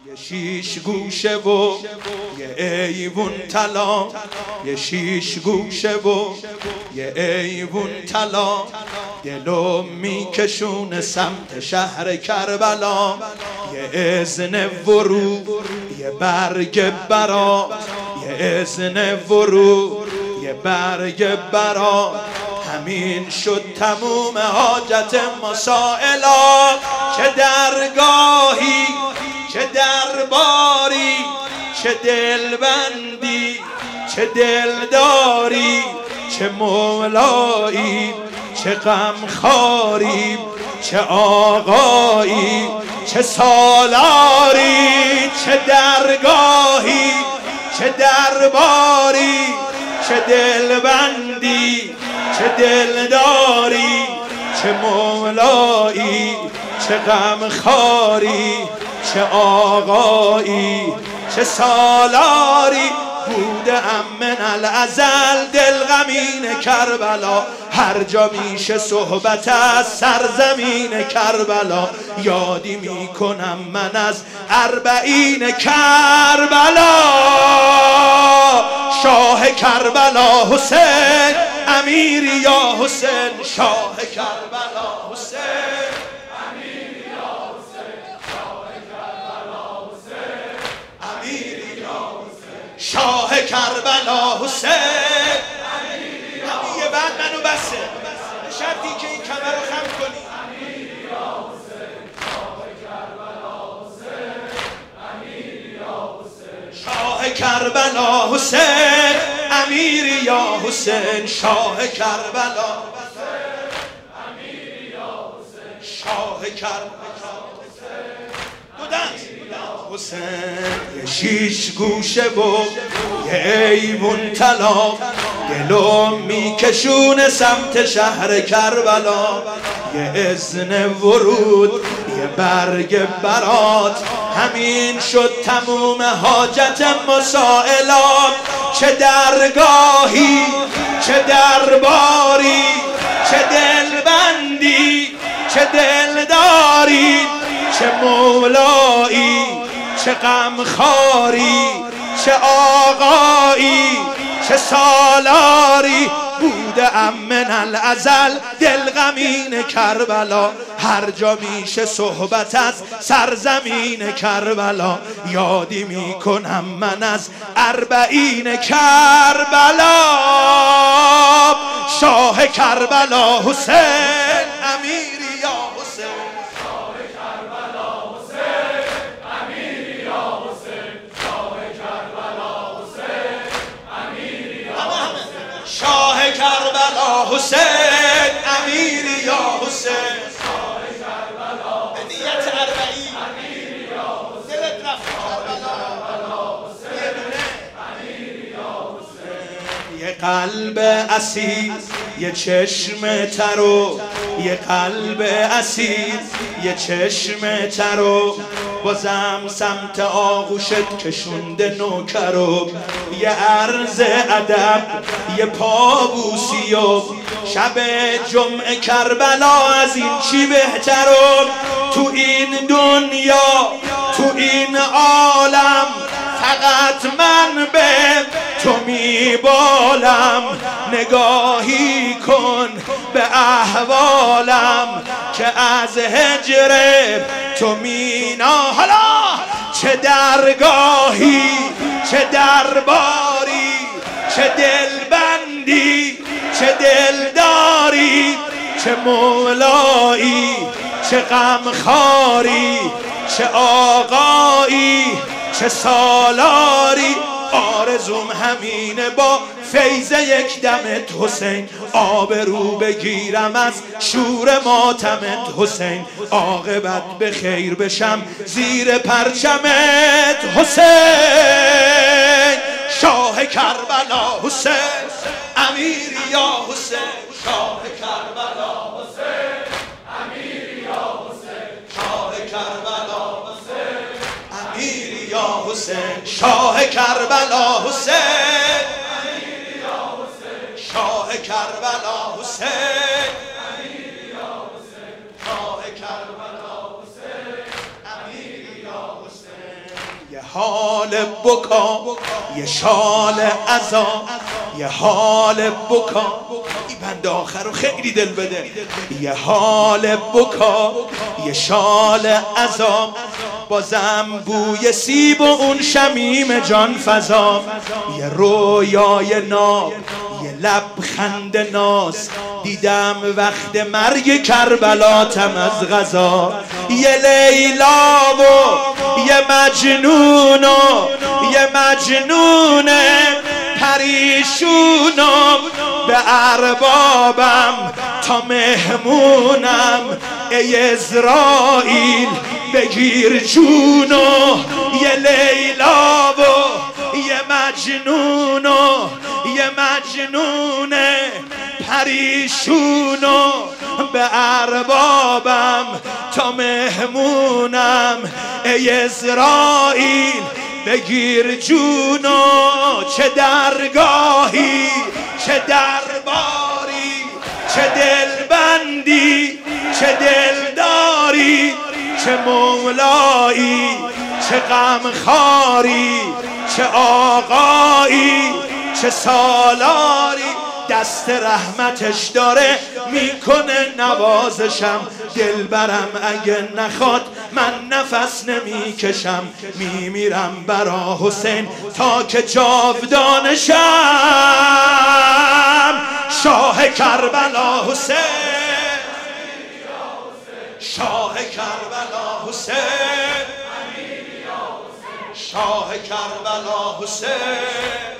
یه شیش گوشه و یه ایوون طلا، یه شیش گوشه و یه ایوون طلا، دلو میکشونه سمت شهر کربلا. یه اذن ورود، یه برگ برا، یه اذن ورود، یه برگ برا. همین شد تموم حاجت مسائلا. چه درگاهی، چه درباری، چه دلبندی، چه دلداری، چه مولایی، چه غمخواری، چه آقایی، چه سالاری. چه درگاهی، چه درباری، چه دلبندی، چه دلداری، چه مولایی، چه غمخواری، چه آقایی، چه سالاری. بودم من الازل دل غمین کربلا، هر جا میشه صحبت از سرزمین کربلا. یادی میکنم من از اربعین کربلا. شاه کربلا حسین امیری یا حسین، شاه کربلا حسین امیری یا حسین، شاه کربلا حسین امیری یا حسین، شاه کربلا حسین امیری یا حسین. یه بعد منو بسه شرطی که این کمر رو خم کنی. امیری یا حسین، شاه کربلا حسین امیری یا حسین، شاه کربلا حسین امیری یا حسین، شاه کربلا حسین امیری یا حسین، شاه کربلا حسین. دو دست حسین. یه شیش گوشه و یه ایوون طلا، دلو میکشونه سمت شهر کربلا. یه اذن ورود، یه برگ برات، همین شد تموم حاجت مسائلا. چه درگاهی، چه درباری، چه دلبندی، چه دلداری، چه مولایی، چه غمخواری، چه آقایی، چه سالاری. بودم من الازل دل غمین کربلا، هر جا میشه صحبت از سرزمین کربلا. یادی میکنم من از اربعین کربلا. شاه کربلا حسین امیری یا حسین، شاه کربلا حسین امیری یا حسین، شاه کربلا حسین امیری یا حسین، شاه کربلا حسین امیری یا حسین، شاه کربلا به نیت اربعین امیری یا حسین. دلت رفت کربلا حسین امیری یا حسین. یه قلب اسیر، یه چشم ترو، یه قلب اسیر، یه چشم ترو. بازم سمت آغوشت کشونده نوکرو. یه عرض ادب، یه پابوسی و شب جمعه کربلا. از این چی بهترو تو این دنیا، تو این عالم؟ فقط من به تو میبالم. نگاهی کن به احوالم که از هجر تو مینا. حالا چه درگاهی، چه درباری، چه دلبندی، چه دلداری، چه مولایی، چه غمخواری، چه آقایی، چه سالاری. آرزوم همینه با فیض یک دمت حسین، آبرو بگیرم از شور ماتمت حسین. عاقبت به خیر بشم زیر پرچمت حسین. شاه کربلا حسین امیری یا حسین، شاه کربلا حسین امیری یا حسین، شاه کربلا حسین امیری یا حسین، شاه کربلا حسین امیری یا حسین، شاه کربلا حسین امیری یا حسین، شاه کربلا حسین امیری یا حسین. یه حال بکا، یه شال عذاب، یه حال بکا. این بند آخر رو خیلی دل بده. یه حال بکا، یه شال عذاب، بازم بوی سیب و اون شمیم جان فضا. یه رویای ناب، یه لبخند ناز، دیدم وقت مرگ کربلاتم از غذا. یه لیلا و یه مجنون و یه مجنون پریشونم، به اربابم تا مهمونم. ای عزرائیل بگیر جونو. یه لیلا و یه مجنون و یه مجنون پریشونو، به اربابم تا مهمونم. ای عزرائیل بگیر جونو. چه درگاهی، چه درباری، چه دلبندی، چه دلداری، چه مولایی، چه غمخواری، چه آقایی، چه سالاری. دست رحمتش داره میکنه نوازشم. دلبرم اگه نخواد من نفس نمیکشم. میمیرم برا حسین تا که جاودانشم. شاه کربلا حسین، شاه کربلا حسین، شاه کربلا حسین.